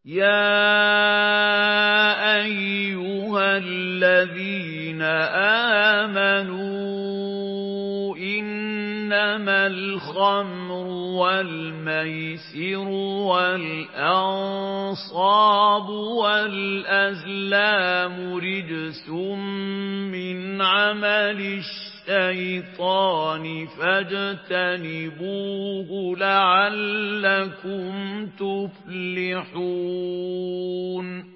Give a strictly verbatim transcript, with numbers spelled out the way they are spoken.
يَا أَيُّهَا الَّذِينَ آمَنُوا إِنَّمَا الْخَمْرُ وَالْمَيْسِرُ وَالْأَنصَابُ وَالْأَزْلَامُ رِجْسٌ مِّنْ عَمَلِ الشَّيْطَانِ فَاجْتَنِبُوهُ لَعَلَّكُمْ تُفْلِحُونَ